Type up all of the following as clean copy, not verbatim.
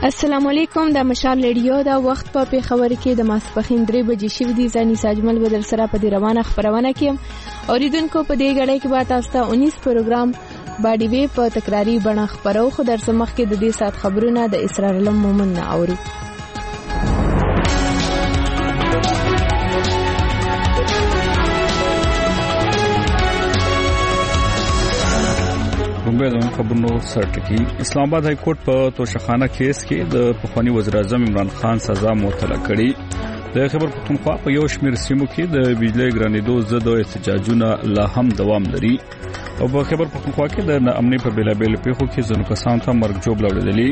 السلام علیکم. د مشال ریډیو دا وخت په پیښور کې د ماسپخین 3 بجې شوې دي. ځاني ساجمل بدل سره په دې روانه خبرونه کې اوریدونکو په دې غړې کې به تاسو ته 19 پروګرام باډي وی په تکراری بڼه خبرو خو درسمخ کې د دې سات خبرونه د اسرار علم مومن نه اوري. د خبرونو سرټکی اسلام آباد های کورټ په توشخانه کیس کې د پخوانی وزیر اعظم عمران خان سزا معطله کړې. د خیبر پختونخوا په یو شمېر سیمو کې د بجلی ګرانېدو ضد احتجاجونه لا هم دوام لري او په خیبر پختونخوا کې د ناامنۍ په بیلابېلو پیښو کې ځینو کسانو ته مرګ ژوبله وړلې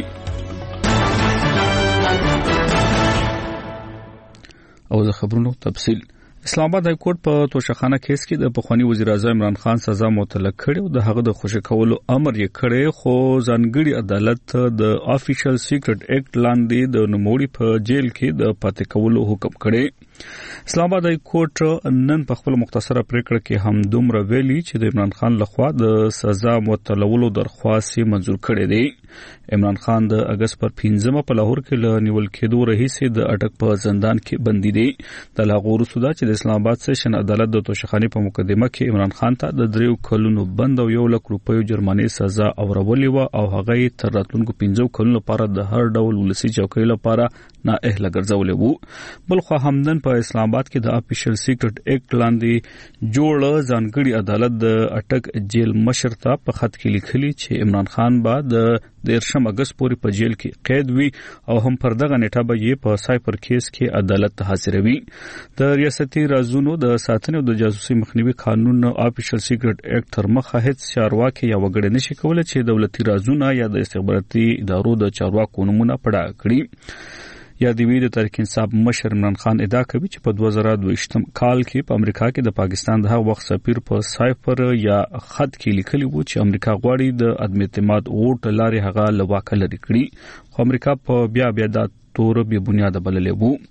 او د خبرونو تفصیل. اسلام آباد های کورټ په توشخانه کیس کې د پخوانی وزیر اعظم عمران خان سزا معطله کړې او د هغه د خوشی کولو امر یې کړی خو ځانګړي عدالت د افیشل سیکرټ ایکټ لاندې د نوموړي په جیل کې د پاتې کولو حکم کړی. اسلام آباد های کورټ نن په خپل مختصره پریکړه کې هم دومره ویلي چې د عمران خان لخوا د سزا معطلولو درخواست منزور کړی دی. عمران خان د اگست پر 15 په لاهور کې له نیول کېدو رئیسې د اټک په زندان کې بندي دی. د لاغور سودا چې د اسلام آباد سیشن عدالت د توشخانه په مقدمه کې عمران خان ته د 3 کلونو بند او 1 لک روپیو جرمانه سزا اورولې و او هغه تر راتلونکو 15 کلونو لپاره د هر ډول ولسی چوکۍ لپاره نااهله ګرځولې وو. بلخو همدن په اسلام آباد کې د افیشل سیکرټ ایکټ لاندې جوړ ځانګړي عدالت د اټک جیل مشر ته په خط کې لیکلي چې عمران خان به د 13 اگست پورې په جیل کې قید وي او هم پر دغه نیټه به یې په سایپر کیس کې عدالت ته حاضروي. د ریاستي رازونو د ساتنې او د جاسوسي مخنیوي قانون افیشل سیکرټ ایکټ تر مخه هیڅ چارواکي یا وګړي نشي کولای چې دولتي رازونه یا د استخباراتي ادارو د چارواکو نمونه پړه کړي. یا د وی د تحریک انصاف مشر عمران خان ادعا کوي چې په 2022 کال کې په امریکا کې د پاکستان د هغه وخت سفیر په سایپر یا خط کې لیکلي وو چې امریکا غواړي د عدم اعتماد ووټ لارې هغه لواکه لري کړي خو امریکا په بیا د تور به بنیاد بللې وو.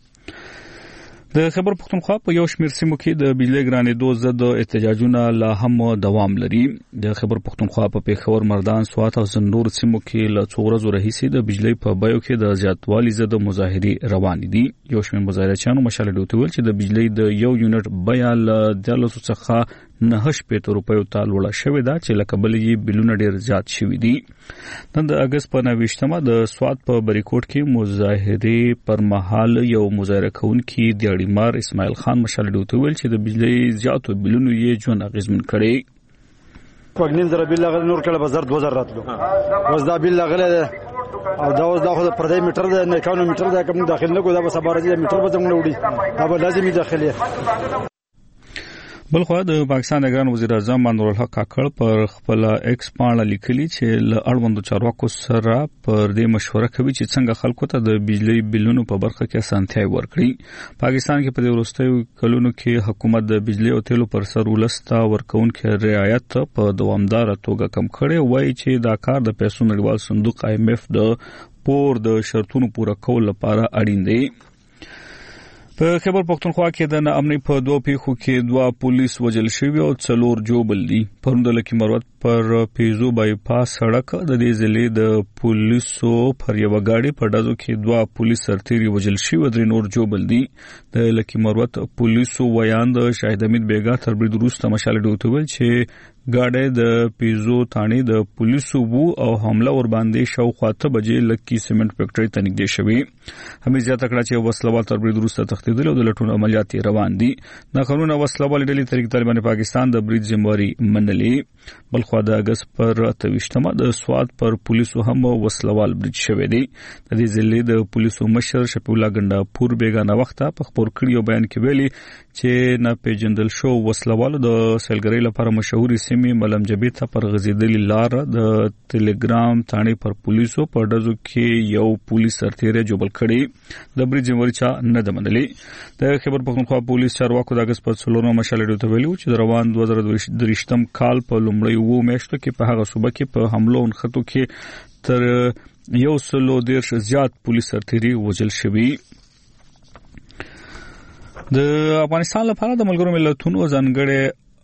د خیبر پختونخوا په یو شمېر سیمو کې د بجلی ګرانېدو ضد احتجاجونه لا هم دوام لري. د خیبر پختونخوا په پیښور، مردان، سوات او زنور سیمو کې له څو ورځو راهیسې د بجلی په بیو کې د زیاتوالي ضد مظاهرې روان دي. یو شمېر مظاهرچیانو مشال ډوته ویل چې د بجلی د یو یونټ بیه له 13 څخه 9 روپیو ته لوړه شوې ده چې لکه بل یې بلونه ډیر زیات شوي دي. نن د اگست په 29مه د سوات په بریکوټ کې مظاهرې پر مهال یو مظاهره کوونکی د اړیمار اسماعیل خان مشال ډوته ویل چې د بجلی زیاتو بلونو یې ژوند اغیزمن کړي. کوګنیم زره بل لغل نور کله بازار 2000 راتلو اوس دا بل لغله او دا اوس دا خو پردې میټر ده نه کانو میټر ده کوم داخل نه کو دا به صبر دي میټر به زموږ وړي دا به لازمي داخلي. بلخو د پاکستان د ګران وزیر اعظم منورالحق کاکړ پر خپل ایکس پاڼه لیکلي چې له اړوندو چارواکو سره پر دې مشوره کوي چې څنګه خلکو ته د بجلی بلونو په برخه کې اسانتیا ورکړي. پاکستان کې په دې وروستیو کلونو کې حکومت د بجلی او تیلو پر سر ولسته ورکوونکو رعایت په دوامدار توګه کم کړي وایي چې دا کار د پیسو نړیوال صندوق IMF د پور د شرطونو پوره کول لپاره اړین دی. په خیبر پختونخوا کې د ناامنۍ په 2 پیښو کې 2 پولیس وژل شوي او 4 جوبل دي. پرون د لکی مروت پر پیزو بایپاس سړک د دې ضلع د پولیسو پر یو غاډي په ډزو کې 2 پولیس سرتیري وژل شوي او 3 نور جوبل دي. د لکی مروت پولیسو ویاند شاهد امید بیګا تر برید وروسته مشال ډوته ویل چې ګاډي د پیزو تانی د پولیسو وو او حمله ور باندې شاوخوا 8 بجې لکی سیمنټ فیکټری ته نږدې شوی. همې زیاته کړه چې وسلوال تر برید وروسته تښتېدل او د لټون عملیات روان دي. د قانون وسلوال ډلې طریق طالبان پاکستان د برید ذمہواری منلې. بلخو د اگست پر 28مه د سوات پر پولیسو هم وسلوال برید شوی دی. د دې ضلع د پولیسو مشر شفیع الله ګنڈاپور بیگانه وخته په خبر کړیو بیان کې ویلي چې نه پیژندل شو وسلوال د سیلګری لپاره مشهوري سیمې ملمجبې ته پر غزیدلې لار د ټلګرام تانی پر پولیسو په ډزو کې یو پولیس سرتیری جوبل کړي. د برید ذمہواری چا نه ده منلې. د خیبر پختونخوا پولیس چارواکو د اگست پر 16 مشال ډوته ویلو چې د روان 2023 کال په لومړی وو میاشتو کې په هغه صوبه کې په حملو او خطو کې تر 110 زیات پولیس سرتیري وژل شوي. د افغانستان لپاره د ملګرو ملتونو ځانګړي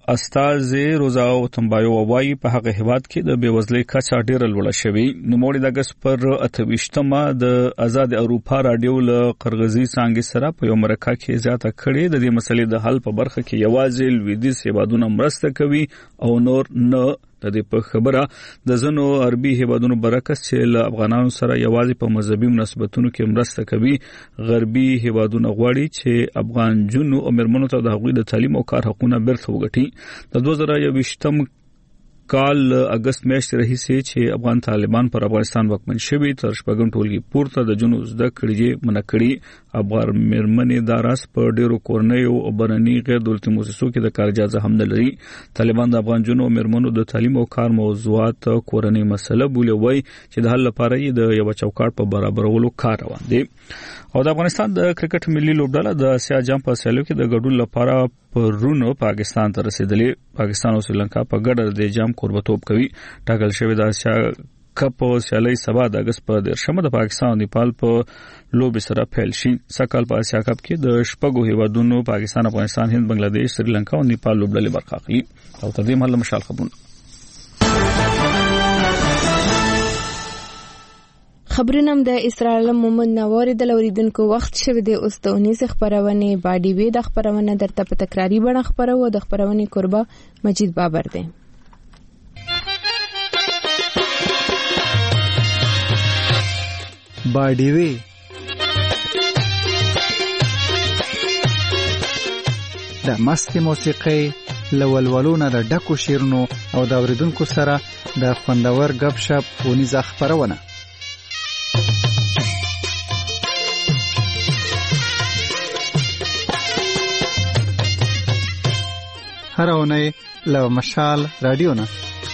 استاذ روزا تنبایو وایي په هغه هیواد کې د بیوزلۍ کچه ډیره لوړه شوې. نوموړي د اگست پر 28مه د آزاد اروپا رادیو له قرغزي څانګې سره په یو مرکه کې زیاته کړې د دې مسلې د حل په برخه کې یوازې لویدیځ هیوادونه مرسته کوي او نور نه. د دې په خبره د ځینو عربي هیوادونو برعکس چې له افغانانو سره یوازې په مذهبي مناسبتونو کې مرسته کوي، غربي هیوادونه غواړي چې افغان جنو او مرمنو ته د هغوی د تعلیم او کار حقوقونه بیرته وګټي. د 2021 کال اگست میاشتې راهیسې چې افغان طالبان پر افغانستان واکمن شوي تر شپږم ټولګي پورته د جنو زده کړې منع کړي. افغان مرمنې دا راس په ډیرو کورنیو او برني غیر دولتي مؤسسو کې د کار اجازه هم نه لري. طالبان د افغان جنو او مرمنو د تعلیم او کار موضوعات کورنۍ مسله بولي، وایي چې د حل لپاره یې د یو چوکاټ په برابرولو کار روان دی. او د افغانستان د کرکټ ملي لوبډله د اسیا جام په سیالیو کې د ګډون لپاره پرونو پاکستان ته رسیدلې. پاکستان او سریلانکا په ګډه د جام قربتوب کوي. ټاکل شوی د اسیا کپ سیالي سبا د اگست په 10مه د پاکستان او نیپال په لوب سره پیل شي. سکهال په اسیا کپ کې د شپږو هیوادونو پاکستان، افغانستان، هند، بنگلاديش، سریلانکا او نیپال لوبډلې برخه اخلي. او تر دې مهاله مشال خبرونه خبرونم د اسرائیل محمد نواری د لوریدونکو وخت شوه د اوستونیز خبرونه باډي وی د خبرونه درته په تکراری بڼه خبرو د خبرونه قربا مجید بابر دی. باډي وی د مست موسیقي لولولونه د ډکو شیرونو او د اوریدونکو سره د خوندور غب شپ ونیز خبرونه. هر اونۍ له مشال رادیو نه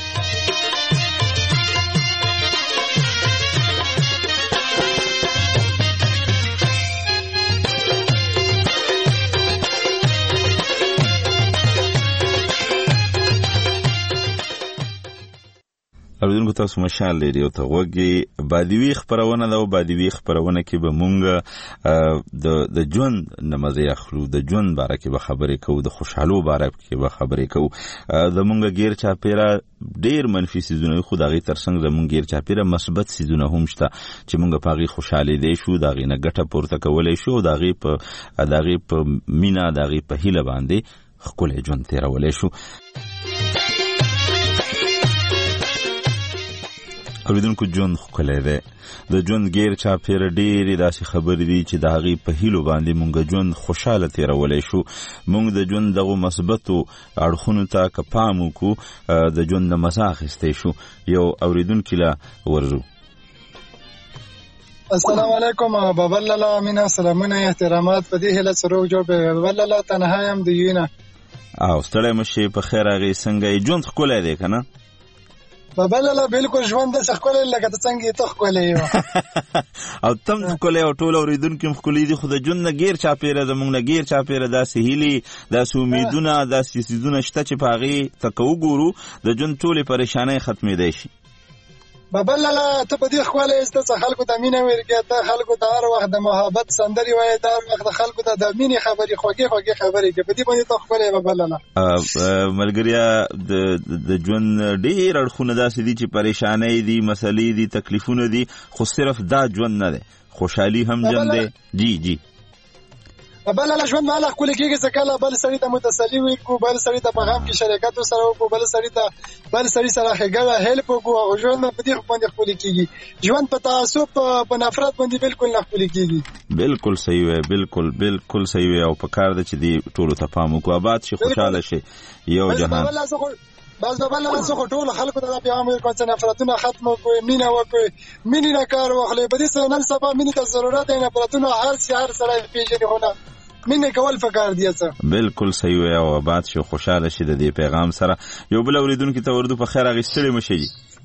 اوریدونکو تاسو مشال لري او ته وګي بادوي خبرونه دا بادوي خبرونه کې به مونږ د ژوند نمازي اخلو، د ژوند باره کې به خبرې کوو، د خوشحالو باره کې به خبرې کوو. د مونږ غیر چاپیره ډیر منفي سيزونه خو دغه ترڅنګ زمونږ غیر چاپیره مثبت سيزونه هم شته چې مونږ په هغه خوشاله دي شو، دغه نه ګټه پورته کولای شو، دغه په مینا دغه په هیله باندې خپل ژوند تیرولای شو. اوریدونکو ژوند خپل دی، د ژوند غیر چاپیره ډېرې داسې خبرې دي چې د هغې په هیلو باندې مونږ ژوند خوشحاله تیرولی شو. مونږ د ژوند دغو مثبتو اړخونو ته که پام وکړو د ژوند نه مزه اخیستی شو. یو اوریدونکي له ورځو. السلام علیکم بابا لالا، مینا سلامونه احترامات په دې هله سره جوړ به بابا لالا تنها یم د یوینه او ستړی مشي په خیر هغې څنګه ژوند ښکلی دی که نه؟ بابا لالا بالکل ژوند داسې ښکلی لکه ته څنګه ته ښکلی یو او تم ښکلی او ټول اورېدونکي هم ښکلي دي، خو د ژوند نه غیر چاپېره زموږ نه غیر چاپېره داسې هیلې، داسې امیدونه، داسې څیزونه شته چې په هغې ته که وګورو د ژوند ټولې پریشانۍ ختمېدی شي. بابا لالا ته په دې ښکلی ایسته څه خلکو ته مینه ورکړې، ته خلکو ته هر وخت د محبت سندرې وایې، د هر وخت د خلکو ته د مینې خبرې خوږې خوږې خبرې کوې، په دې باندې ته ښکلی یې بابا لالا. ملګریا د ژوند ډېر اړخونه داسې دي چې پریشانۍ دي، مسلې دي، تکلیفونه دي، خو صرف دا ژوند نه دی، خوشحالي هم ژوند دی. جی بابا لالا ژوند مالا ښکلی کېږي څه کله بل سړي ته متسلي وکړو، بل سړي ته په غم کې شریکت ورسره وکړو، بل سړي سره ښېګړه هیلپ وکړو، او ژوند په دې باندې ښکلی کېږي. ژوند په تعصب په نفرت باندې بالکل نه ښکلی کېږي. بالکل صحیح وی، بالکل صحیح وی، او په کار ده چې دې ټولو ته پام وکړو، آباد شي، خوشحاله شي یو جهان. بس بابا لالا څه خو ټولو خلکو ته دا پیغام ورکوم چې نفرتونه ختم وکړئ، مینه وکړئ، مینې نه کار واخلئ. په دې سره نن سبا مینې ته ضرورت دی، نفرتونه هر سړی پېژني، خو نه مینه کول پکار دی. څه بالکل صحیح وی، او آباد شو، خوشاله شي د دې پیغام سره. یو بل اوریدونکي ته ورته په خیر اغوستلې مشي.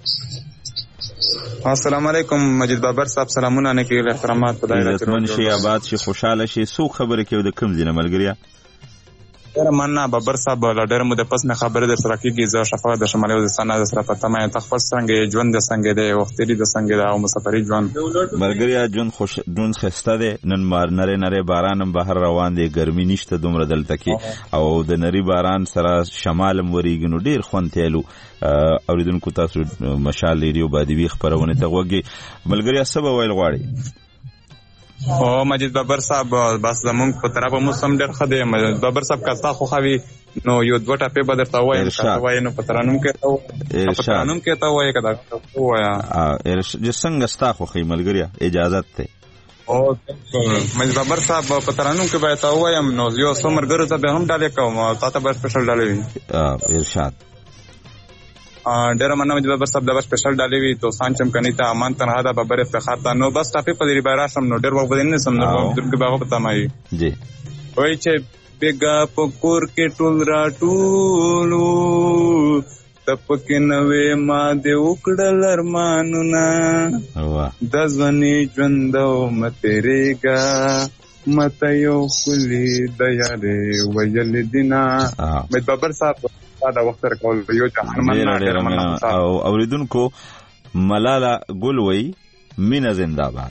السلام علیکم مجید بابر صاحب، سلامونه نه کېږي، احترامات خدای راکړي. عزتمن شي، آباد شي، خوشاله شي. څوک خبرې کوي د کوم ځای نه ملګریا؟ ډېره مننه بابر صاحب، له ډېره موده پس مې خبرې در سره کېږي. زه شفاعت د شمالي وزیرستان نه در سره په تمه یم. ته خپل څنګه ژوند د څنګه دی، وختي د څنګه دی او مسافري ژوند؟ ملګریا ژوند ښایسته دی. نن نری نری باران هم بهر روان دی، ګرمي نشته دومره دلته کې، او د نری باران سره شمال هم ورېږي نو ډېر خوند تیلو. اوریدونکو تاسو مشال ریډیو بادوي خپرونه ته غوږی. ملګریا څه به ویل غواړي؟ او مجید بابر صاحب بس زمونږ په طرف موسم ډېر ښه دی. مجید بابر صاحب که ستا خوښوي نو یو دوه ټاپې به درته ووایم. که وایې نو په ترانوم کې ته ووایې، که دا ووایه څنګه ستا خوښوي ملګریا، اجازت دی. مجید بابر صاحب په ترانوم کې به ته ووایم نو یو څو ملګرو ته به هم ډالې کوم او تا ته به سپیشل ډالې وي. ارشاد. ډېره مننه مجید بابر صاحب، دا به سپیشل ډالې وي. دوستان چمکني ته، امان تنها ده، بابر افتخار ته. نو بس ټاپې په دې به راشم نو ډېر وخت به دې نه سم نو درګ به هغه په تمه وي. وایي چې بېګا په کور کې ټول راټولو، ته پکې نه وې ما دې وکړل ارمانونه، د ځوانۍ ژوند او مه تېرېږه، مته یو ښکلي د یارې ویل دینه. مجید بابر صاحب دا وخت سره کول یو جهان مننه. او اوریدونکو ملاله ګل وی مینه زنده باد.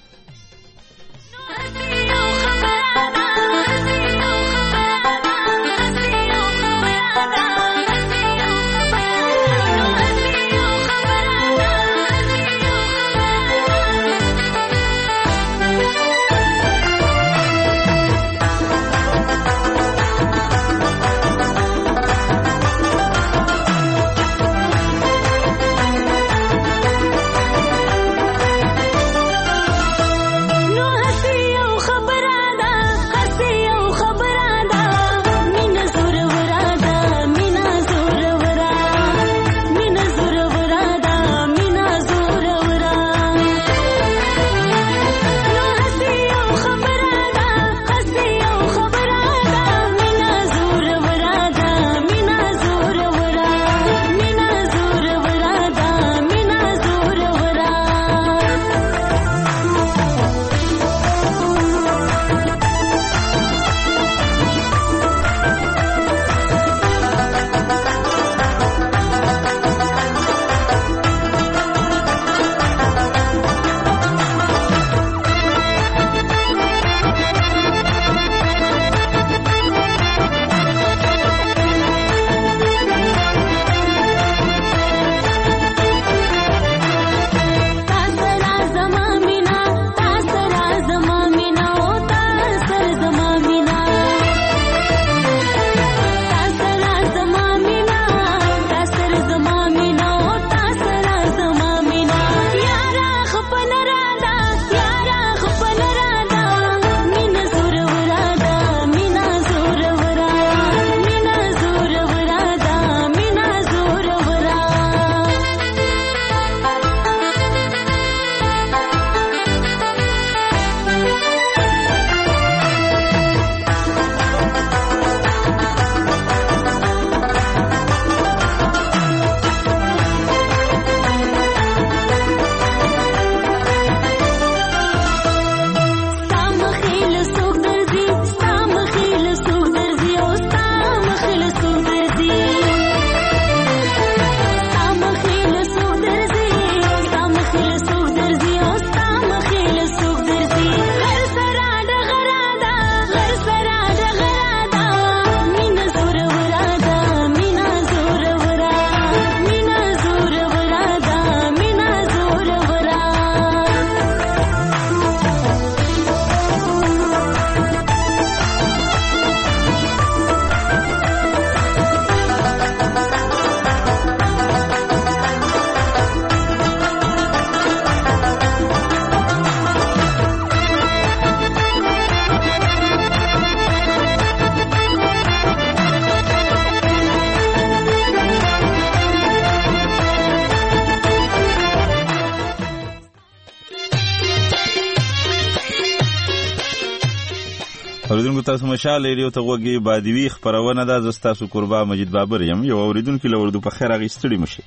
اوریدونکو تاسو مشال ریډیو ته غوږی بادوي خبرونه ده. زه ستاسو قربا مجید بابر یم. یو اوریدونکو له وردو په خیر اغستړي مشي.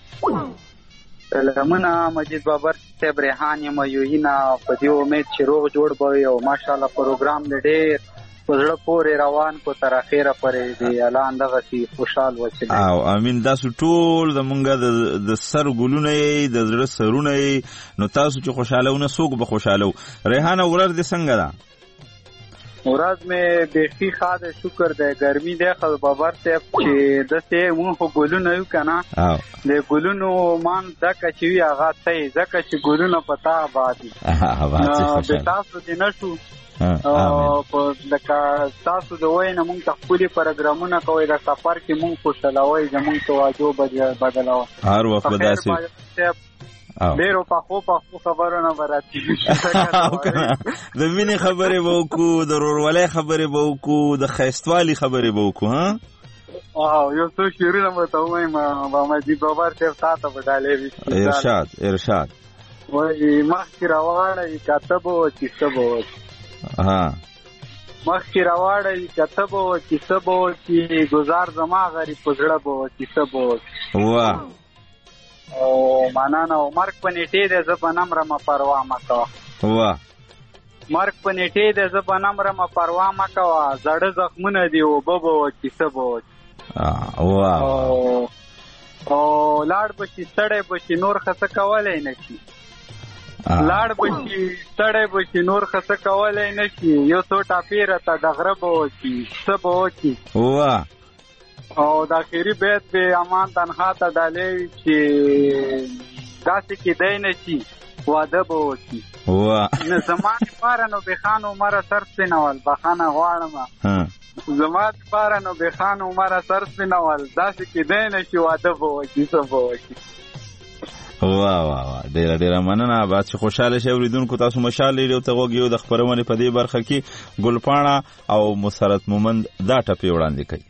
سلامونه مجید بابر صاحب، ریحان یم یوهینا. په دې امید چې روغ جوړ به او ماشاءالله پروګرام ډېر پزړه پورې روان کو تر اخره پرې دی الله اندغه سي خوشحال وچه او امين تاسو ټول زمونږ د سر ګلونه د زړه سرونه نو تاسو چې خوشاله څوک به خوشاله ریحانه ورر دې څنګه ده ورځ مې بیخي خاطر شکر دی ګرمي دی خو بابر ته چې دسه مون خو ګلونه یو کنه د ګلونو مان دکه چې هغه ته ځکه چې ګلونه پتا آبادي د تاسو د نشو او لکه تاسو د وینه مونږ ته خپل پروګرامونه کوي د سفر کې مونږ خوشالوي زمونږ توجه بدلوي هر وخت بداسي ډیرو په خبرونه وراتي د مینې خبرې وکړو د رورولۍ خبرې وکړو د خیستوالي خبرې وکړو ها یو څو شیرونه مته وایم ما دې بابر ته تاسو بدلې ارشاد وای مخکې راوړی کتابو چې سبو مخکې راوړی کتابو چې سبو چې گزار زما غریب پزړه بو چې سبو واه او مانانا مرګ په نیټه د زبنم رم پروا مکو واه مرګ په نیټه د زبنم رم پروا مکو زړه زخمونه دی او بابو چې سبو واه او لاړ بچی سړې بچی نور خڅ کولای نشي لاړ بچی سړې بچی نور خڅ کولای نشي یو څو ټاپیره تا د غرب او چې سبو چې واه او د اخیری بیت به امان تنها ته ډالې چې داسې کې دی نه چې واده به وکړي نه زما لپاره نو بخان عمر سر سپینول بخانه غواړم زما لپاره نو بخان عمر سر سپینول داسې کې دی نه چې واده به وکړي څه به وکړي واه واه ډیره ډیره مننه بعد چې خوشاله شئ اوریدونکو تاسو مشال لري ته وګیو د خبرونه په دې برخه کې ګلپاڼه او مسرت مومند دا ټپی وړاندې کوي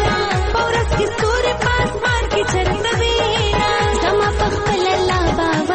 Baba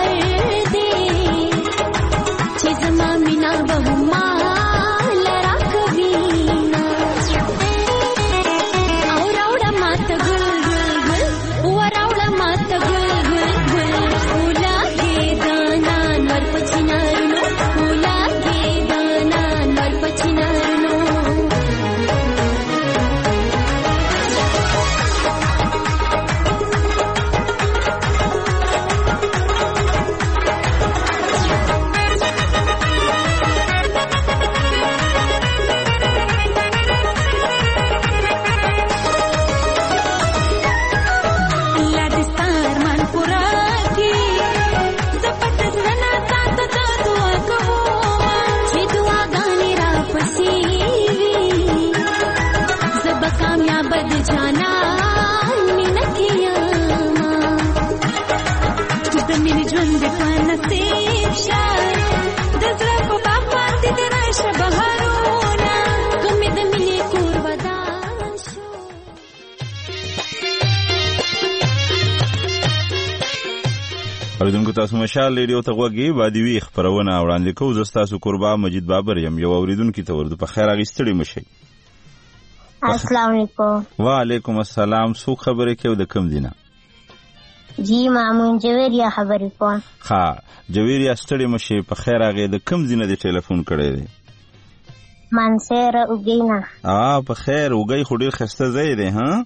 اوریدونکو تاسو مشال ریډیو ته غوږی بادوي خبرونه وړاندې کوو. زه تاسو قربا مجید بابر یم. یو اوریدونکو ته ورته په خیر اغستړي مشي. السلام علیکم. وعلیکم السلام. سو خبره کې د کم دینه؟ جی مامون جویریا خبرې کوم. ها جویریا ستړي مشي په خیر اغه د کم دینه د ټلیفون کړی دی؟ منصور اوګینا. په خیر اوګی خو ډیر خسته ځای دی. ها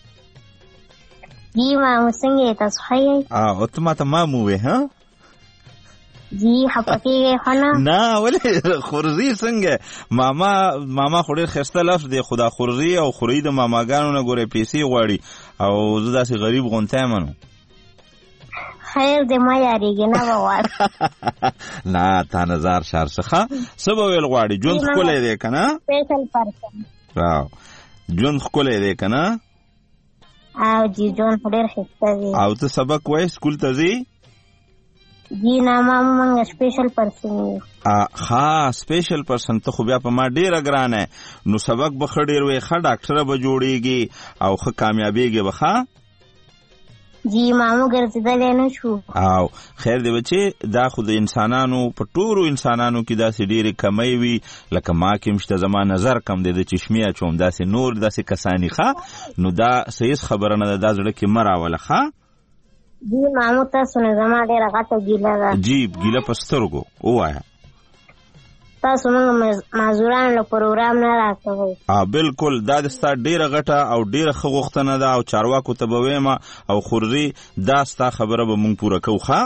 جی مامو څنګه تاسو ښه او ته ماته مامو وې؟ ها جی حقیقي خنا نه ولې خورزي څنګه ماما خو ډیر خسته لفظ دی. خدا خورزي او خوري د ماماګانو نه ګوره پیسې غواړي او زه داسې غریب غونته منو. خیر دې ما یاریږي نه ووار نه تا نظر شار څخه سبا ویل غواړي ژوند خولې دی کنه؟ سپیشل پرسن. واو ژوند خولې دی کنه؟ او جی ژوند ډیر خسته دی. او ته سبق وای سکول ته ځې؟ جی نه مامو موږ سپیشل پرسن یو. ها سپیشل پرسن ته خو بیا په ما ډیره ګرانه نو سبق به خډیر وي ښه ډاکټر به جوړیږي او ښه کامیابیږي به. ښه جی مامو ګرځیدل نه شو. او خیر دی بچي دا خو د انسانانو په ټولو انسانانو کې داسې ډېرې کمی وي لکه ما کې مشته زما نظر کم دی د چشمې اچوم داسې نور داسې کسانی. ښه نو دا صحیح خبره نه ده دا زړه کې مه راوله. ښه جی مامو تاسو نه زما ډېره غټه ګیله ده. جی ګیله په سترګو ووایه. تاسو موږ معذوران له پروګرام نه راکوئ. بالکل دا د ستا ډیره غټه او ډیره ښه غوښتنه ده او چارواکو ته به ویم او خورزي دا ستا خبره به مونږ پوره کوو. ښه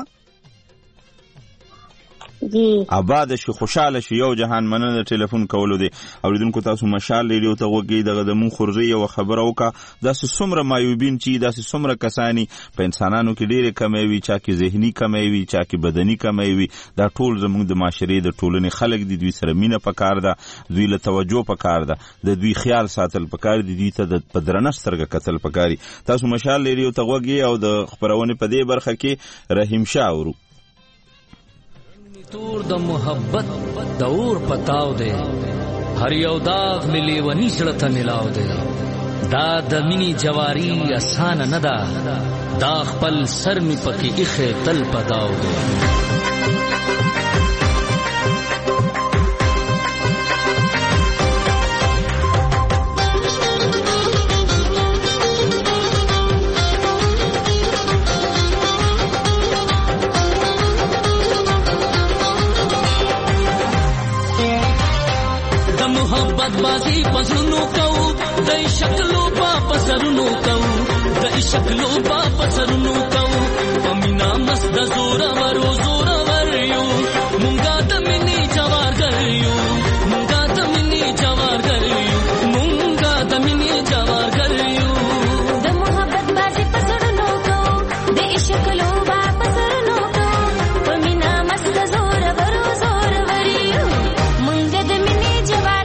جی آباد شي خوشاله شي. یو جهان مننه د ټلیفون کولو دی. اوریدونکو تاسو مشال ریډیو ته غوږی دغه د مون خورزي یو خبره وکړه. داسې څومره مایوبین چې داسې څومره کسانی په انسانانو کې ډیره کمی وي چا کې ذهني کمی وي چا کې بدني کمی وي. دا ټول زموږ د معاشرې د ټولنې خلک دي. دوی سره مینه پکار ده دوی له توجه پکار ده د دوی خیال ساتل پکار دي دوی ته د پدرنه سترګه کتل پکاري. تاسو مشال ریډیو ته غوږی او د خبرونه په دې برخه کې رحیم شاه ورو تور د محبت د اور پتاو دی هر یو داغ ملي ونی زړه ته ملاو دی. دا د مینی جواری آسان نه ده دا خپل سر می پکې اخه تل پداو دی. बाजी पसरनो कऊ दई शक्लो बा पसरनो कऊ दई शक्लो बा पसरनो कऊ पमीना मस्त जोरा वरियो मुंगा तमिनी जवार गरियो मुंगा तमिनी जवार गरियो मुंगा तमिनी जवार गरियो द मोहब्बत बाजी पसरनो कऊ दई शक्लो बा पसरनो कऊ पमीना मस्त जोरा वरियो मुंगा तमिनी जवार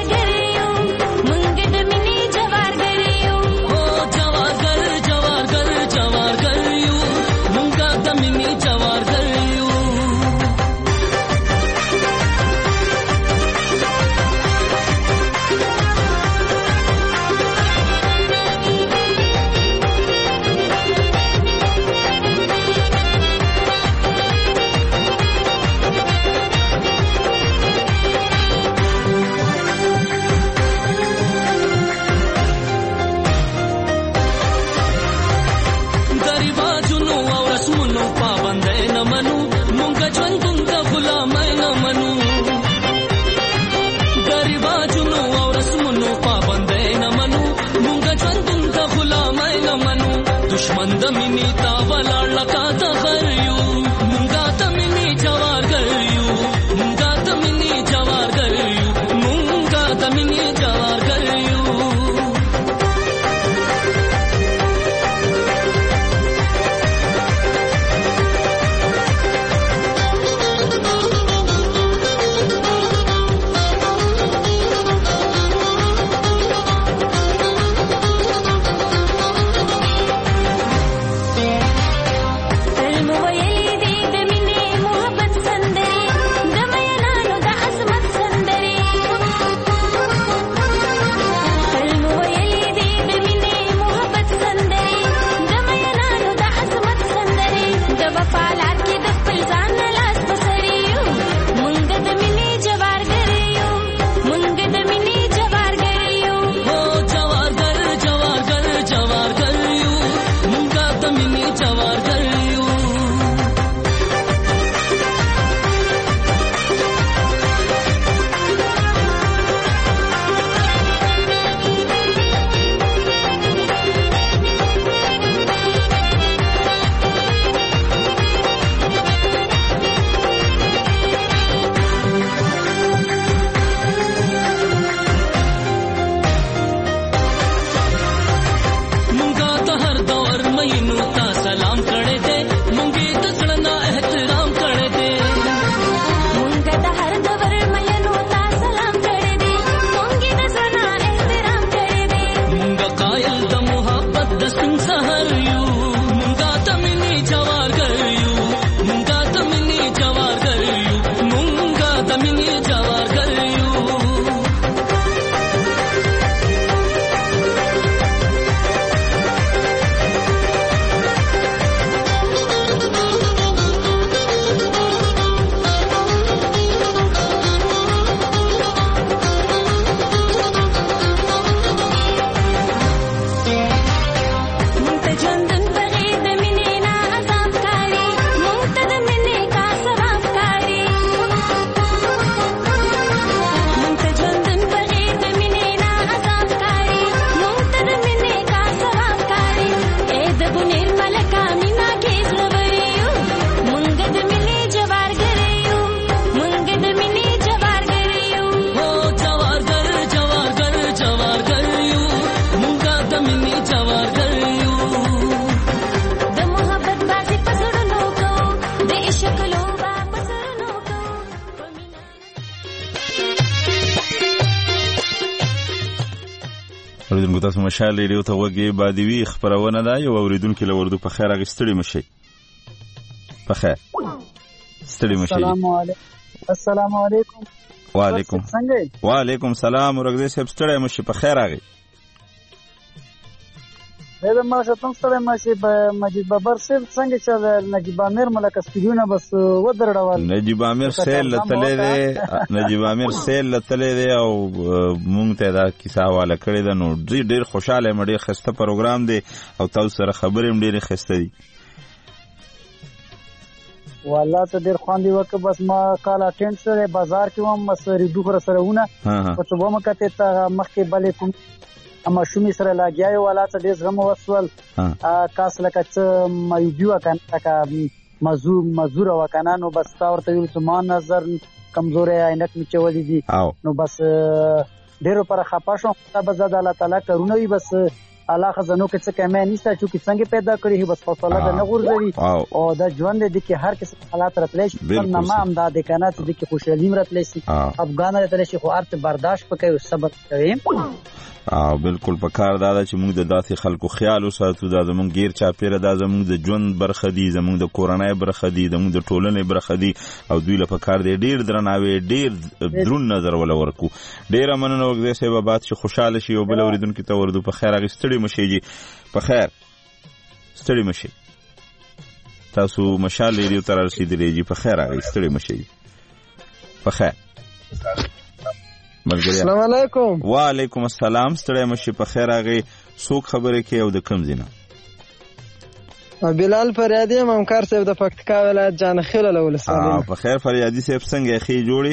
اوریدونکو تاسو مشال ریډیو ته وګورئ بادوي خبرونه ده یو اوریدونکو له وردو په خیر اغستړي مشي په خیر ستړي مشي. السلام علیکم. وعلیکم سلام ورګدې صاحب ستړي مشي په خیر اغي. زه ما شتم ستړي مشي په مجید بابر صاحب څنګه چې نجیب امیر ملک استډیونه بس ودرډول. نجیب امیر سیل لتلې دی او مونږ ته دا کیسه حواله کړې ده. نو ډېر خوشاله مې ډېر خسته پروګرام دی او تاسو سره خبرې هم ډېرې خسته دي. والله ته ډېر خواندي وکه بس ما کال اټینډ سره بازار کې وم مس ریډو خر سره ونه په څه ومه کته ته مخکې بلې کوم اما شومې سره لاګیاي والا ته ډېر غم وسول کاس لکه څه مایوبیو کنه مزور وکنه. نو بس تا ورته ویل چې ما نظر کمزورې عینک می چولې دي نو بس ډېر پر خپه شوم. تب زاد الله تعالی کارونه وي بس الله خزانو کې څه کمه نشته چې څنګه پیدا کړی بس فاصله ده نه غورځوي او دا ژوند دې کې هر کس حالات راتلی شي نه ما هم دا د کنه چې کې خوشالي راتلی شي افغان راتلی شي خو ارته برداشت وکړي او صبر کوي. بالکل په کار دا چې موږ د داسې خلکو خیال وساتو دا زموږ غیر چاپیره دا زموږ د ژوند برخه دي زموږ د کورنۍ برخه دي زموږ د ټولنې برخه دي او دوی له پکار دی ډیر درناوی ډیر درون نظر ولا ورکو. ډیر مننه وګړي سبا بات چې خوشاله شي او بل اوریدونکو ته وردو په خیر اغستړي مشي جی په خیر ستړي مشي تاسو مشال ریډیو تر رسیدلې جی په خیر اغستړي مشي په خیر. السلام علیکم. وعلیکم السلام ستړی مشي په خیر اغه څوک خبرې کوي او د کوم ځای نه؟ بلال فریادی همکار صاحب د پکتیکا ولایت جانخیل له ولسوالۍ. په خیر فریادی صاحب څنګه خې جوړي؟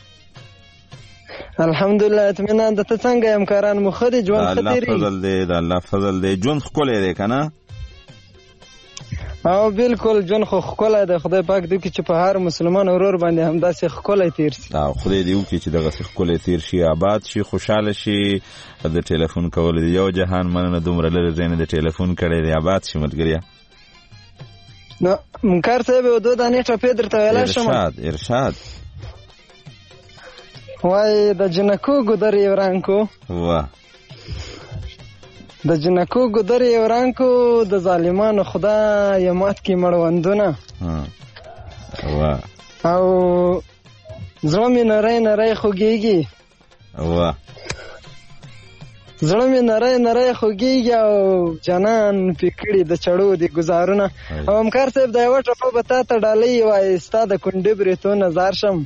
الحمدلله اطمینان د ته څنګه همکاران مو خدي ژوند خطرې؟ الله فضل دی ژوند خولې دی کنه. او بالکل جون خو خولای د خدای پاک دوی چې په هر مسلمان اورور باندې هم داسې خولای تیر شي. خدای دې وکړي چې دغه خولای تیر شي آباد شي خوشاله شي. د ټلیفون کول دی یو جهان مننه دومره لري زین د ټلیفون کړي دی آباد شي ملګریا. نو منکر صاحب و دوه دانې ټپې درته ویل شم. ارشاد وای د جنکو ګدر یو رانکو واه د جنکو ګدر یو رانکو د ظالمانو خدا یمات کې مړوندونه واه او زړه مې نری خوږیږي زړه مې نری خوږیږي او جنان پکړي د چړو دی گزارونه. او همکار صاحب دا یو ټپه به تا ته ډالۍ وای ستا د کونډې برېتو نظر شم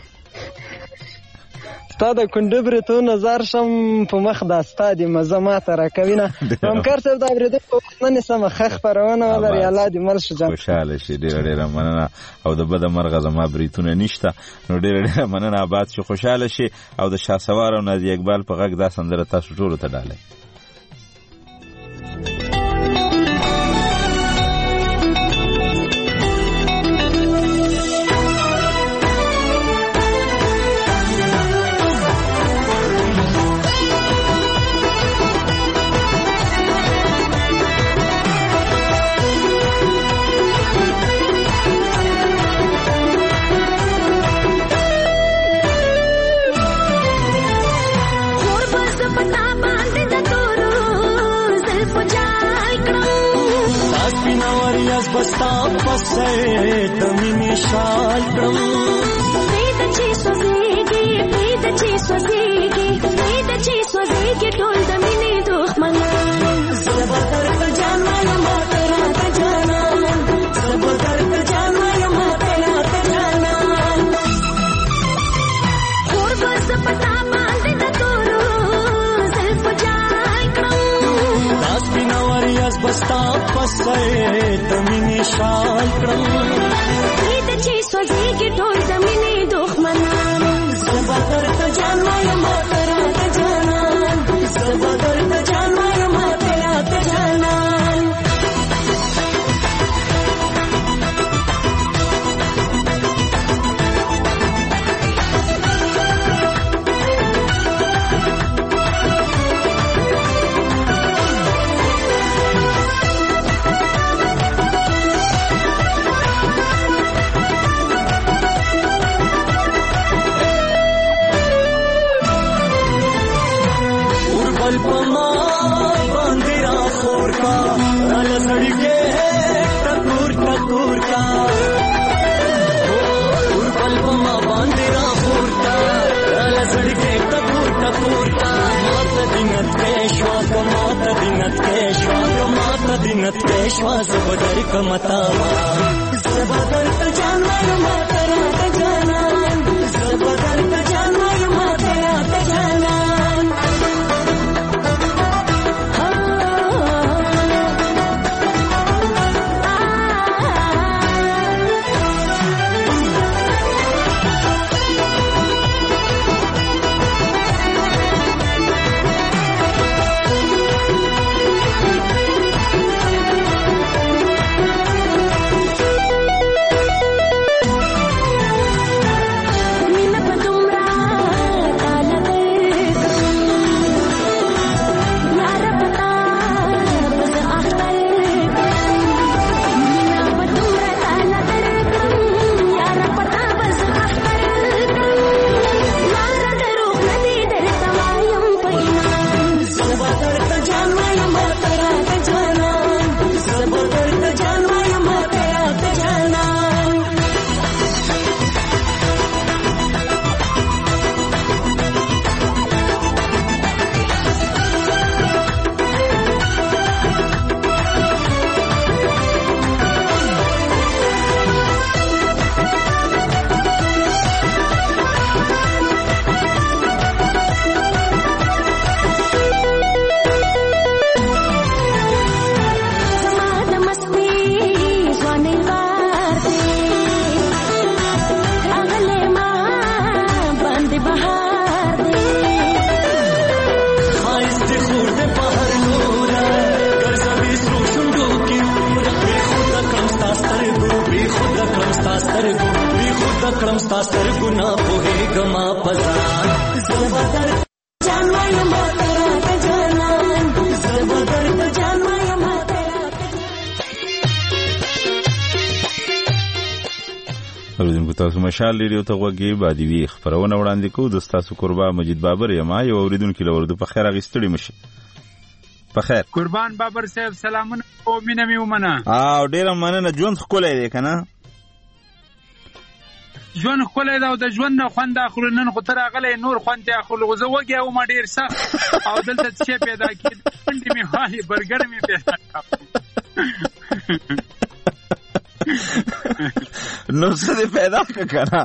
ستا د کونډې برېتو نظر شم په مخ دا ستا د مزه ماته راکوي نه. همکار صاحب دا اورېدل په وخت نه نیسم ښه خپرونه ولري الله دې مل شي جان خوشحاله شي. ډېره مننه او د بده مرغه زما بریتونه نشته نو ډېره مننه آباد شي خوشحاله شي. او د شاسوار او نادي اقبال په غږ دا سندره تاسو ټولو ته ډالۍ. बस्ता पसे दमिनी शाल क्रम वेद ची स्वजेगी टोल दमिनी दुश्मन सबदर का जाना या मातेरा का जाना सबदर का जाना या मातेरा का जाना और बस पता मान दे तोरो सिर्फ जाय क्रम दास बिनावरियास बस्ता पसे दमिनी शाल क्रम वेद ची स्वजेगी टोल दमिनी दुश्मन सबदर का जाना या मातेरा का जाना सबदर का जाना या मातेरा का जाना Palma باندې را خور کا را سړی کې ټکور ټکور کا اور پل پما باندې را خور کا را سړی کې ټکور ټکور کا مات دینت کې شوا مات دینت کې شوا مات دینت کې شوا زبدر کمتا زبدر ته جان وای مات را ته جانا زبدر ته جان وای مات را ته جانا تاسو مشال لري ته وګي بادوي خبرونه وړاندې کوو د تاسو قربا مجید بابر یم یو اوریدونکو لورده په خیر غستړي مشي په خیر قربان بابر صاحب سلامونه او مینه می ومنه او ډیره مننه ژوند خولای دی کنه ژوند خولای دا د ژوند نه خوند اخلو نن خو تر غلې نور خوند اخلو زه وګي او ما ډیر سخت او دلته څه پیدا کړ پندې می هاي برګر می پیدا نو څه پیدا کړه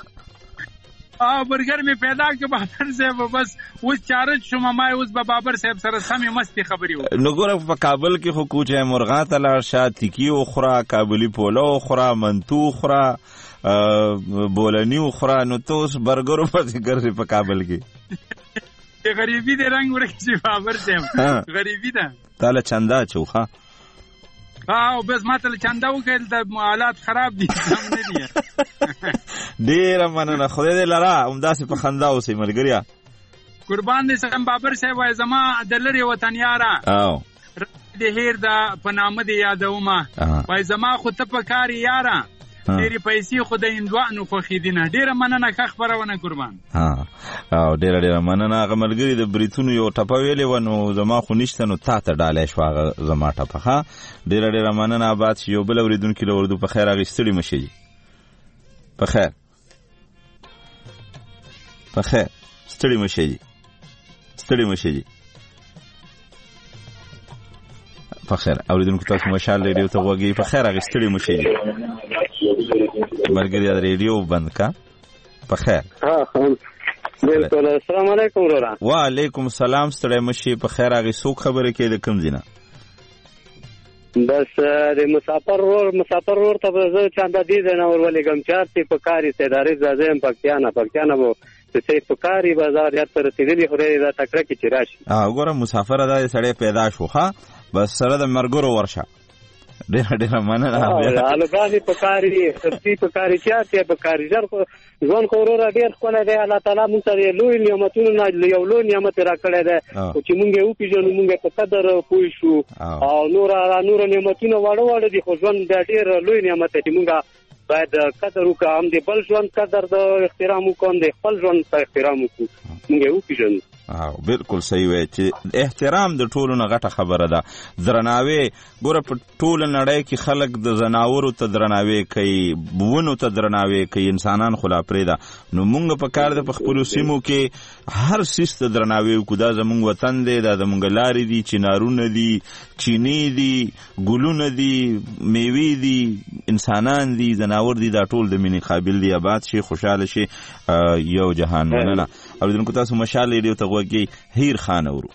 برګر می پیدا کړ بابر صاحب بس اوس چارج شوم ما اوس بابر صاحب سره سمې مستی خبري و نو ګوره په کابل کې خو کوچه مرغات لا شاتي کی او خورا کابلی پولو خورا منتو خورا بولنی خورا نو توس برګر په ذکر په کابل کې غریبی دې رنگ ورکړي بابر صاحب غریبی ده تعالی چندا چوخه او بس ماته چندا وکړل د حالات خراب دي سم نه دي ډیر مننه خدای دې لرا همداسې په خندا اوسې ملګریا قربان دې سم بابر صاحب وای زما د لری وطن یارا او دې هیر دا په نامه دې یادومه وای زما خو ته په کار یارا ډېری پیسې خو د هندوانو خوښې دي نه ډېره مننه ښه خپرونه قربان او ډېره مننه هغه ملګري د بریتونو یو ټپه ویلې وه نو زما خو نشته نو تا ته ډالی شوه هغه زما ټپه ښه ډېره مننه آباد شي یو بل اورېدونکي له اردو په خیر هغې ستړي مه شي په خیر په خیر ستړي مه شي ستړي مه شي په خیر اورېدونکو تاسو مشال ریډیو ته غوږی په خیر هغې ستړي مه شي ملګري د ریډیو بند کا په خیر بالکل السلام علیکم ورورا وعلیکم السلام ستړي مه شي په خیر هغې څوک خبرې کوي د کوم ځای نه بس د مسافر ور ته به زه چانده دې ځای نه ورولېږم چارتې په کار استعداري زه یم پکتیا نه به چې په کاري بازار یاد ته رسېدلي خدای دا تکړه کې چې راشي ګوره مسافر دا سړی پیدا شو ښه بس سره د مرګرو ورشه ډېره مننه الوګانې په کاري سبزي په کاري چارتې په کاري ژر خو ژوند خو وروره ډېر ښکلی دی الله تعالی موږ ته لوی نعمتونو نه یو لوی نعمت را کړی دی خو چې موږ یې وپېژنو موږ په قدر پوه شو او نور نعمتونه واړه دي خو ژوند دا ډېر لوی نعمت دی چې موږ باید قدر وکړو هم د بل ژوند قدر د احترام وکړو هم د خپل ژوند ته احترام وکړو موږ یې وپېژنو بالکل صحیح وای چې احترام د ټولو نه غټه خبره ده. درناوی ګوره په ټوله نړۍ کې خلک د زناورو ته درناوی کوي، ونو ته درناوی کوي، انسانان خو لا پرېږده. نو مونږ په کار ده په خپلو سیمو کې هر څیز ته درناوی وکړو. دا زمونږ وطن دی، دا زمونږ لارې دي، چنارونه دي، چینې دي، ګلونه دي، میوې دي، انسانان دي، زناور دي، دا ټول د مینې قابل دي. آباد شي، خوشحاله شي. یو جهان مننه. اوریدونکو تاسو مشال ریډیو ته غوږی هیر خان اورو.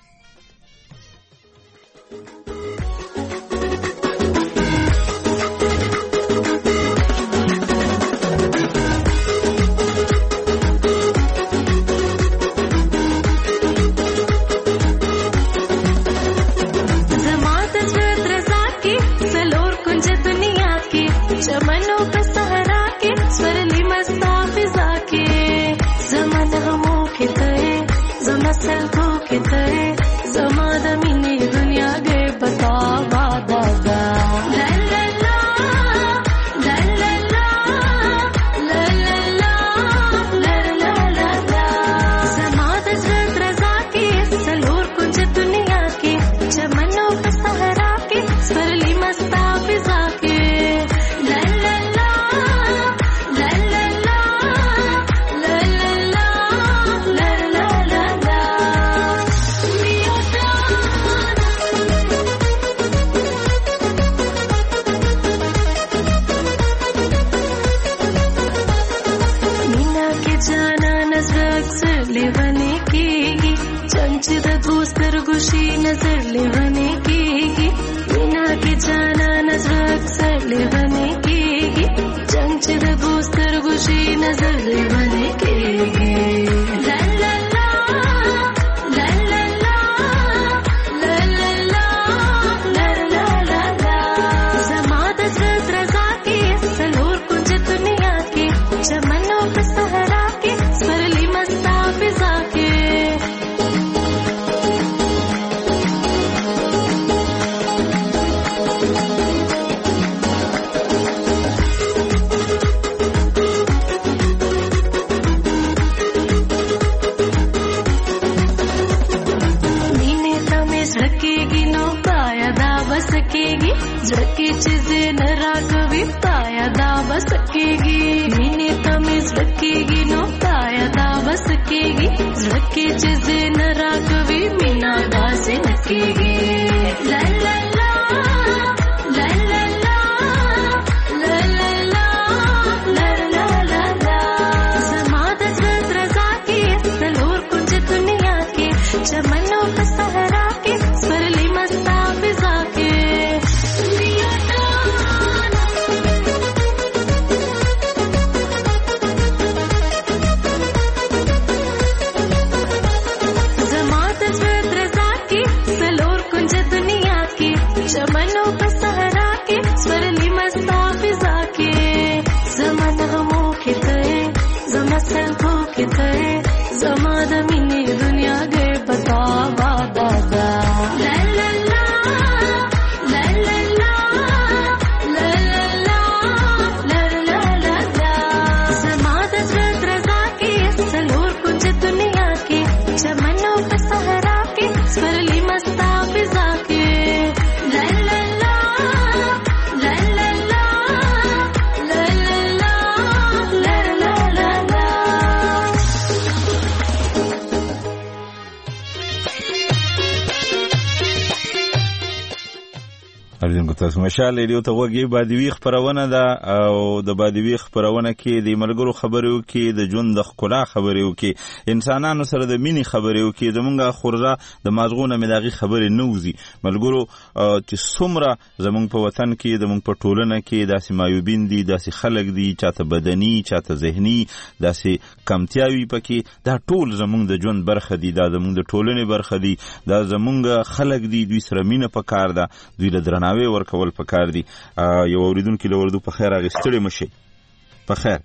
تاسو مشال ریډیو ته غوږی بادوي خبرونه ده او د بادوي خبرونه کې د ملګرو خبرو کې د ژوند د ښکلا خبرو کې انسانانو سره د مینې خبرو کې زمونږه خورزه د مازغونه مداغي خبرې نوزي ملګرو چې څومره زمونږ په وطن کې زمونږ په ټولنه کې داسې مایوبین دي داسې خلک دي چاته بدني چاته ذهني داسې کمتیاوي پکې دا ټول زمونږ د ژوند برخه دي دا زمونږ د ټولنې برخه دي دا زمونږ خلک دي دوی سره مینه پکار ده دوی له درناوي ورکول پکار دي یو اوریدونکو له وردو په خیر اغستړې مشي په خیر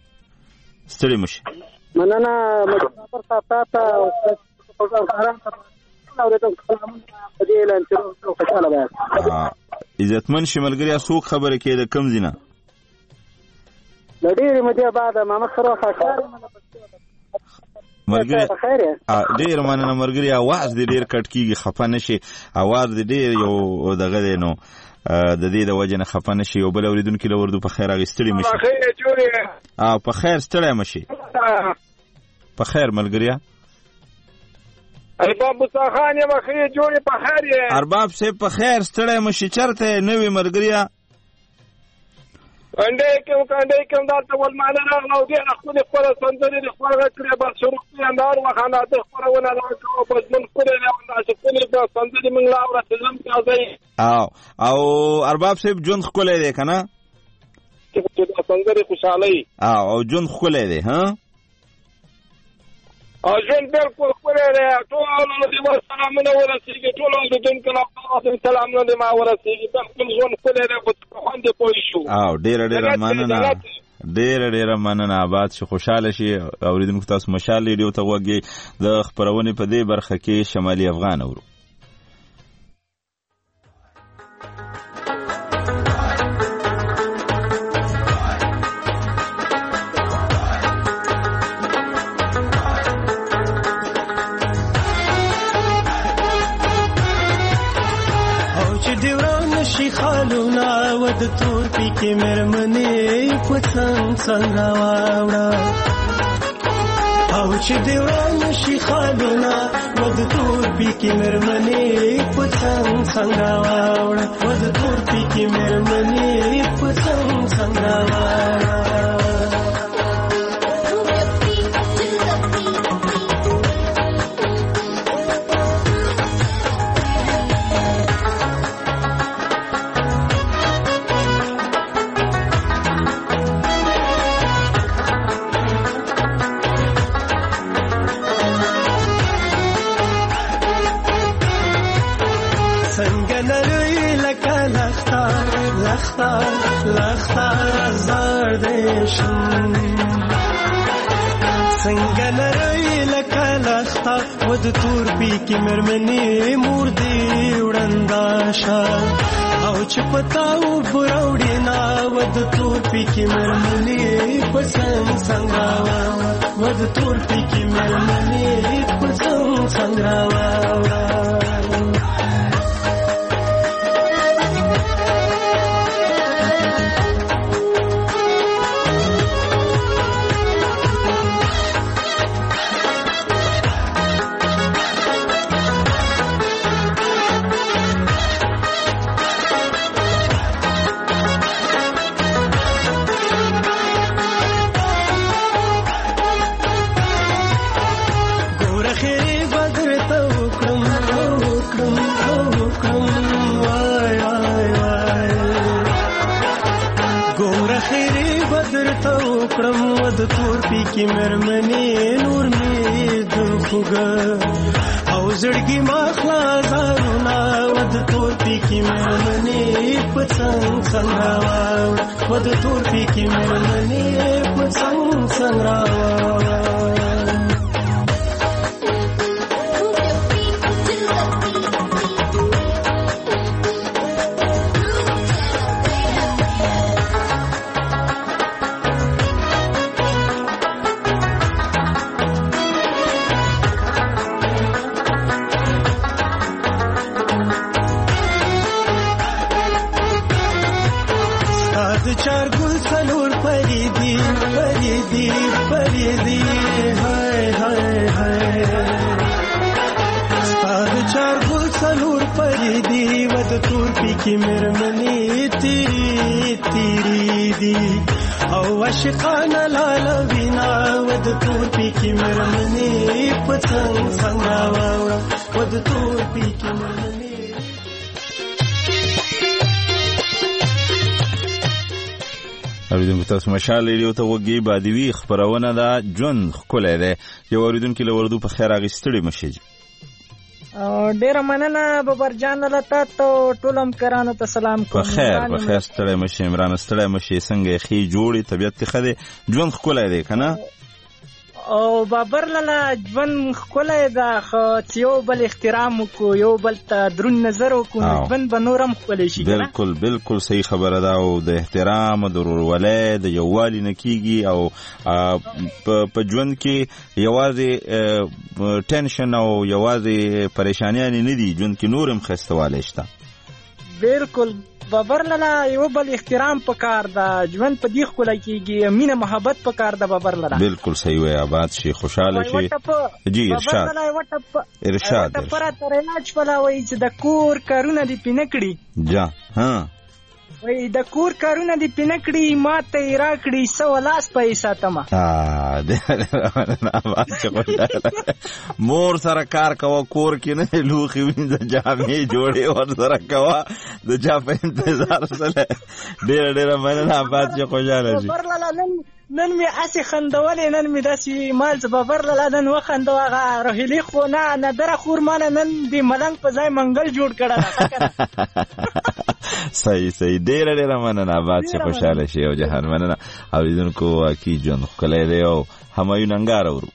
ستړي مشي مننه مصطفی صاحب عزتمن شملګری څوک خبره کې د کم زینه لډېرې مده بعد محمد سره خاصه مرګري ډیر مننه مرګري आवाज دې ډیر کټ کیږي خفه نشي आवाज دې ډیر یو دغه دی نو د دې د وجه نه خفه نشي یو بل اوریدونکو له وردو په خیر اغستړي مشي په خیر ستړی مشي په خیر ملګریا ارباب مصاخان یم خیر جوړې په خیر یې ارباب صاحب په خیر ستړی مشي چرته نوې ملګریا کنډې کوم دا ته ول معنا راغلو دې خپل سندري د خپل کړې بس شروع کړي اندار وخانه د خپلونه راکو بس من کړې نه چې خپل د سندري موږ لا ورسېدم تاسو او ارباب صاحب جون خولې دی کنه چې د سندري خوشالۍ او جون خولې دی ها او جون بالکل خولې دی ټول دې سلامونه ورسېږي ټول دې کله سلامونه دې ما ورسېږي بالکل جون خولې دی باندې پوي شو او ډېر مننه آباد شي خوشاله شي اوریدونکو تاسو مشال ریډیو ته وګورئ د خبرونه په دې برخه کې شمالي افغان اورو خالونا ود تور پی کې مرمنې پڅنګ څنګه واوړه او چې دیوان شي خالونا ود تور پی کې مرمنې پڅنګ څنګه واوړه ود تور پی کې مرمنې پڅنګ څنګه واوړه لختا زار دیشن څنګه لري لکه لختا ود تور پی کې مرمنې مور دی وړنداشا او چې پتاو بروړې نا ود تور پی کې مرمنې پسنګ څنګه ود تور پی کې مرمنې پسنګ څنګه کی مرمنې نور می د خوګه او زړګي ما خلاصونه ود تور پی کی مرمنې پڅنګ څنګه ود تور پی کی مرمنې پڅنګ څنګه کی مرمنې تیری تیری دی او عاشقانه لاله وینا ود تور پی کی مرمنې پڅنګ څنګه واوړه ود تور پی کی مرمنې اوریدونکو تاسو مشال ریډیو ته وګورئ بادوي خبرونه دا جون خولې ده یو اوریدونکو له وردو په خیر اغستړي مشي ډیر مننه ببرجان لته ته ټولم کرانو ته سلام کوم په خیر ستړی مشي عمران ستړی مشي څنګه خي جوړي طبيعت ته خده ژوند خولای دی کنه او بابر لاله ژوند ښکلی ده، خو چې یو بل احترام وکړو، یو بل ته دروند نظر وکړو، ژوند به نور هم ښکلی شي. بالکل بالکل صحیح خبره ده. او د احترام او د ورورولۍ د یووالي نه کېږي، او په ژوند کې یوازې ټینشن او یوازې پریشانیانې نه دي، ژوند کې نور هم ښایستهوالی شته. بالکل بابر لاله یو بل احترام پکار ده، ژوند په دې ښکلی کېږي، مینه محبت پکار ده بابر لاله. بالکل صحیح وایي، آباد شي، خوشحاله شي. جی ارشاد ارشاد پر ترناج فلا وایي چې د کور کارونه دې پې نه کړي. جا ها وایي د کور کارونه دې پې نه کړي، ما ته یې راکړي 100 لاس په یې ساتمه. مور سره کار کوه، کور کې نه لوښي وینځه، جامې جوړې ورسره کوه، د چا په انتظار سره. ډېره ډېره مننه آباد چې خوشحاله شي. نن مې هسې خندولې، نن مې داسې مال چې بابر لاله نن وخندو. هغه روهیلي خو نه دره خور ماله نن د ملنګ په ځای منګل جوړ کړه. صحیح صحیح، ډېره ډېره مننه آباد چې خوشحاله شي. او جهان مننه. اورېدونکو واقعي ژوند ښکلی دی. او همایون انګار اورو.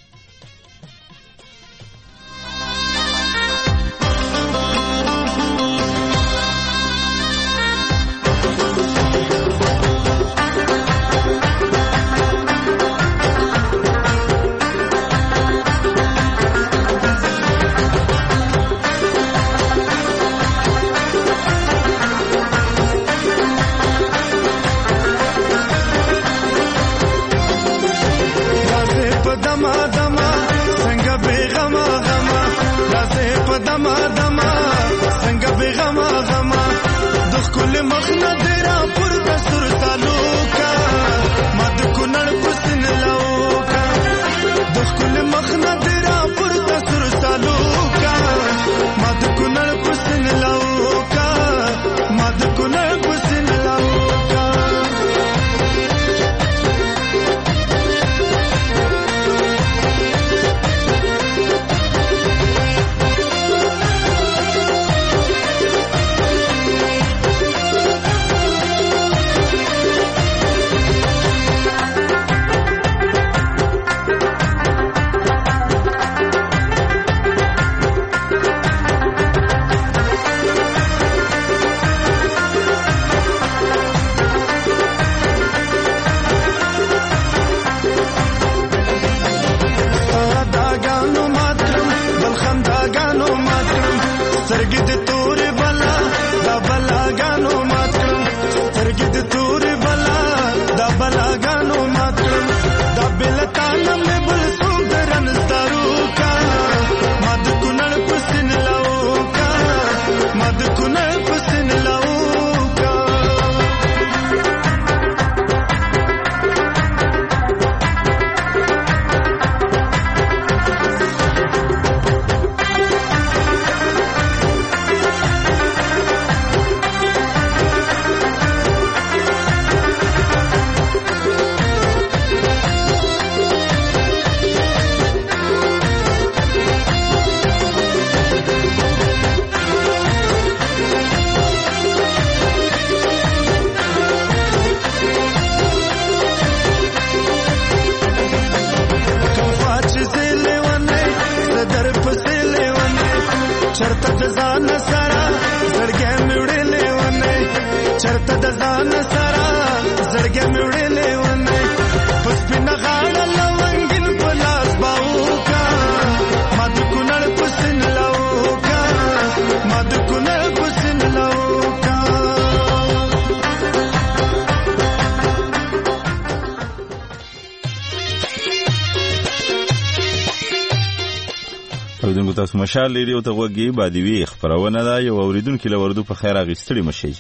اوریدونکو تاسو مشال لري او ته وګي بادوي خبرونه ده. یو اوریدونکو لوردو په خیر اغستړي مشي.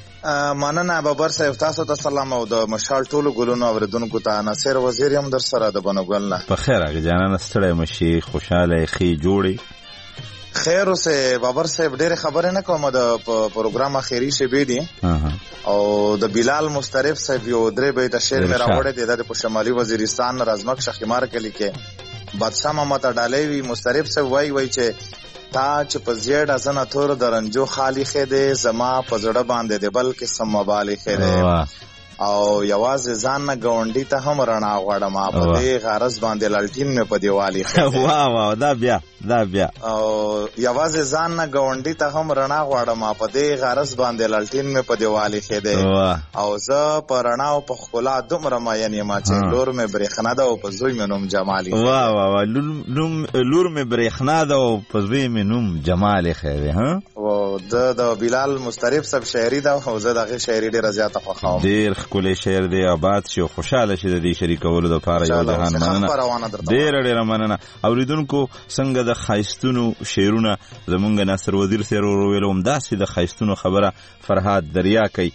مننه بابر صاحب، تاسو ته سلام. او د مشال ټولو ګلونو اوریدونکو ته ناصر وزیر هم در سره د بنوګل نه په خیر اغه جانانه ستړي مشي، خوشاله خي جوړي. خیر اوسه بابر صاحب، ډېر خبره نه کوم. د پروګرام اخیری شی به دي او د بلال مسترف صاحب یو درې بیت شعر مې راوړی دی د شمالي وزیرستان رزمک شخیمار کلی کې بادشاہ محمد اډالوی مسترف صاحب وای چې تا چې په زیړه ځنه تور درنجو خالی خېده زما په زړه باندې د بل کې سم مبالغه خېده او یوازې ځان نه ګاونډي ته هم رڼا غواړم په دې غرض باندې لالټین مې په دیوالي واه دا بیا او یوازې ځان نه ګاونډي ته هم رڼا غواړم په دې غرض باندې لالټین مې په دیوالي خېده او زه په رڼا او په ښکلا دومره مین یم چې لور مې برېښنا ده او په زوی مې نوم جمالي واه لور مې برېښنا ده او په زوی مې نوم جمالي خېده ها او د بلال مستریب صاحب شاعري ده او زه دغه شاعري ډیره زیاته خوښوم. ډیر ښکلی شعر دی آباد شي او خوشحاله شي د دې شریکولو دپاره یو جهان مننه ډیره مننه. اوریدونکو څنګه د ښایستونو شعرونه زمونږ ناصر وزیر صاحب وویلو همداسې د ښایستونو خبره فرهاد دریا کوي.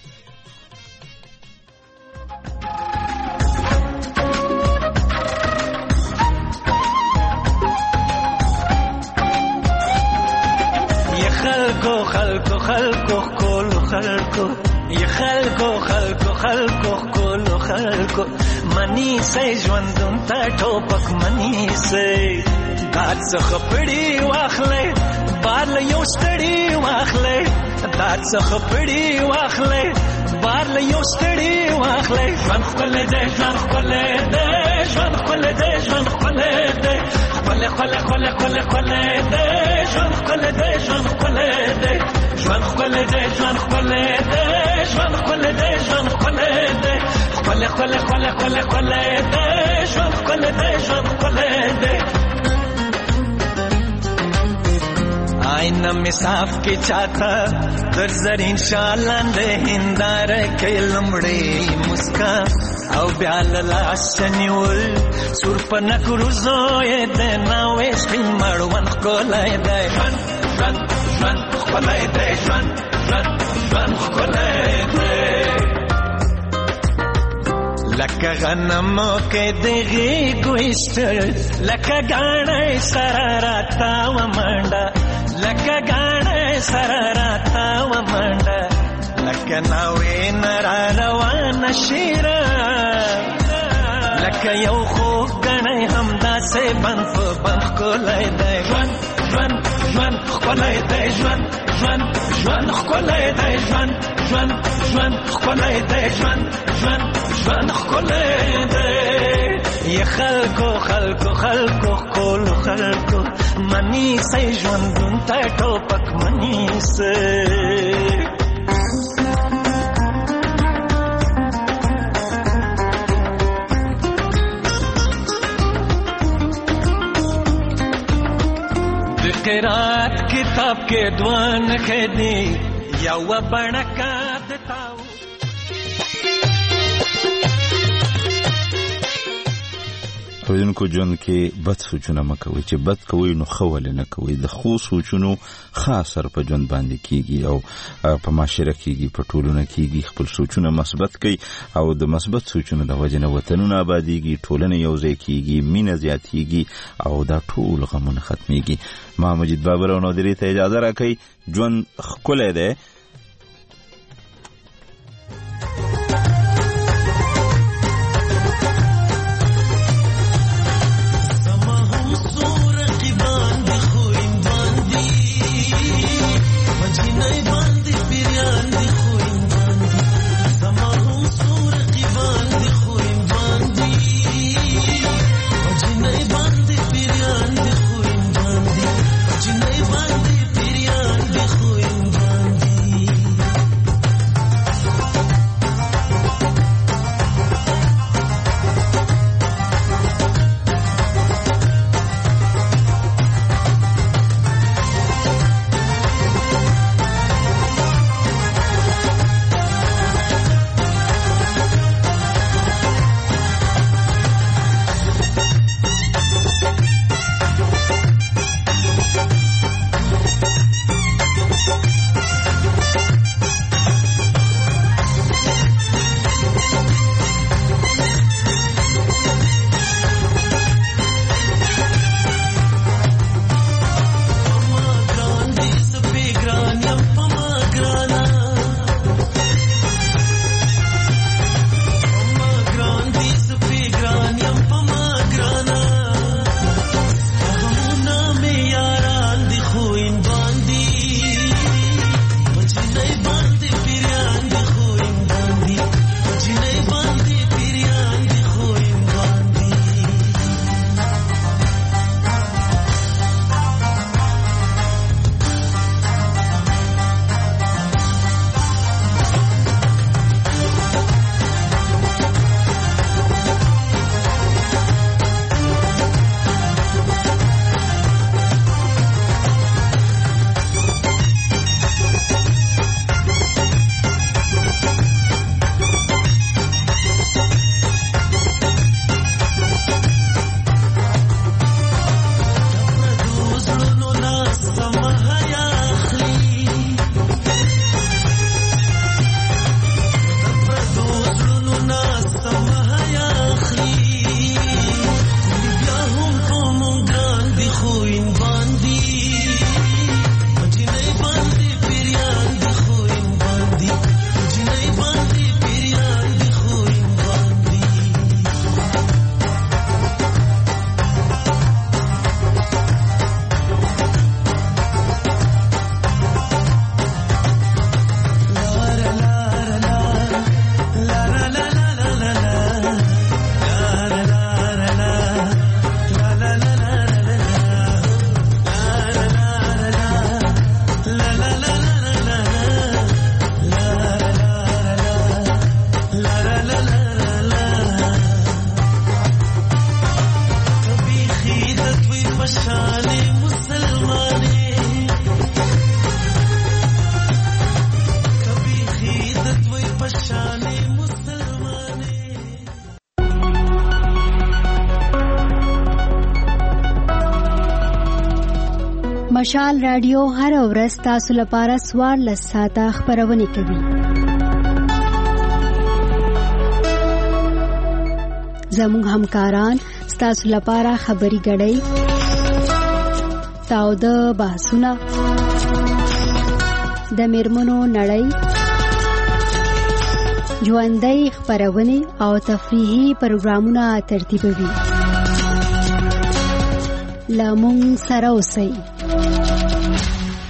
خلکو کولو خلکو یا خلکو کولو خلکو منی سي ژوندون ته ټوپک منی سي داد څخه پړی واخلې بار له یو ستړي واخلې داد څخه پړی واخلې بار له یو ستړي واخلې ژوند خپل دې ژوند خپل دې ژوند خپل دې ژوند خپل دې خپل دې ژوند خپل دې ژوند خپل دې ژوند خپل دې ژوند خپل دې ژوند خپل دې ژوند خپل دې خپل دې ژوند خپل دې ژوند خپل دې آئینہ میں صاف کے چاہتا در زرین شالان دے ہندار کے لمڑے مسکا او بیال لاشنیول سور پنک روزوئے دے ناوے سپین مروان خکولائے دے ژوند خکولائے دے ژوند خکولائے دے لکه غنمو کې دغې ګویشتر لکه ګاڼې سره راتاوه منډه لکه ګاڼې سره راتاوه منډه لکه ناوې نه را روانه شیره لکه یو خوږ ګڼی همداسې بند په بند ښکلی دی ژوند ښکلی دی ژوند ښکلی دی ژوند ښکلی دی ژوند ښکلی دی یا خلکو ښکلو خلکو منی سي ژوندون ته ټوپک منی سي قرات کتاب کے دوان خیدی یا و بڑکا دتاو اوریدونکو ژوند کې بد سوچونه مه کوئ چې بد کوئ نو ښه ولې نه کوئ د ښو سوچونو ښه اثر په ژوند باندې کیږي او په معاشره کیږي په ټولنه کیږي خپل سوچونه مثبت کړئ او د مثبت سوچونو د وجې نه وطنونه آبادیږي ټولنه یو ځای کیږي مینه زیاتیږي او دا ټول غمونه ختمیږي. ما مجید بابر او نادري ته اجازه راکړئ. ژوند ښکلی دی. مشال رادیو هر ورځ تاسو لپاره 14 ساعته خبرونه کوي. زموږ همکاران تاسو لپاره خبري غړي تاو د بحثونه د میرمنو نړۍ ژوندۍ خبرونه او تفریحي پروګرامونه ترتیبوي. لامون سره اوسئ.